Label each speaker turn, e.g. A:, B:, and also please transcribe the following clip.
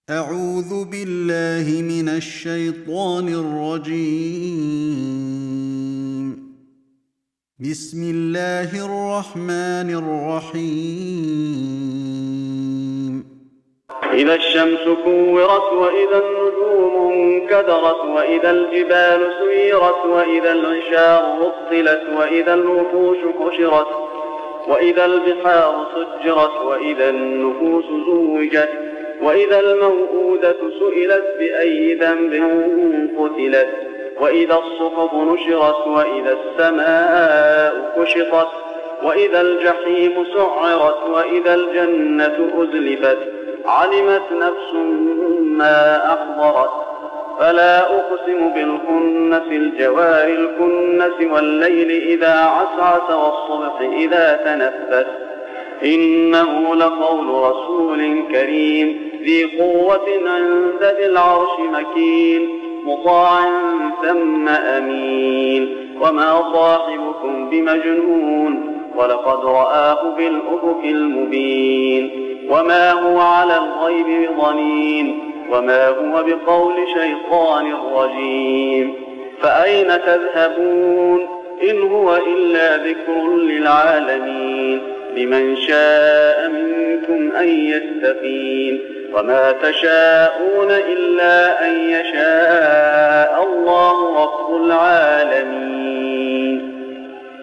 A: أعوذ بالله من الشيطان الرجيم. بسم الله الرحمن الرحيم.
B: إذا الشمس كورت وإذا النجوم انكدرت وإذا الجبال سيرت وإذا العشار عطلت وإذا الوحوش حشرت وإذا البحار سجرت وإذا النفوس زوجت وإذا الموءودة سئلت بأي ذنب قتلت وإذا الصحف نشرت وإذا السماء كشطت وإذا الجحيم سعرت وإذا الجنة أزلفت علمت نفس ما أحضرت فلا أقسم بالخنس الجوار الكنس والليل إذا عسعس والصبح إذا تنفس إنه لقول رسول كريم ذي قوة عند ذي العرش مكين مطاع ثم أمين وما صاحبكم بمجنون ولقد رآه بالأفق المبين وما هو على الغيب بضنين وما هو بقول شيطان رجيم فأين تذهبون إن هو إلا ذكر للعالمين لمن شاء منكم أن يستقيم وما تشاءون إلا أن يشاء الله رب العالمين.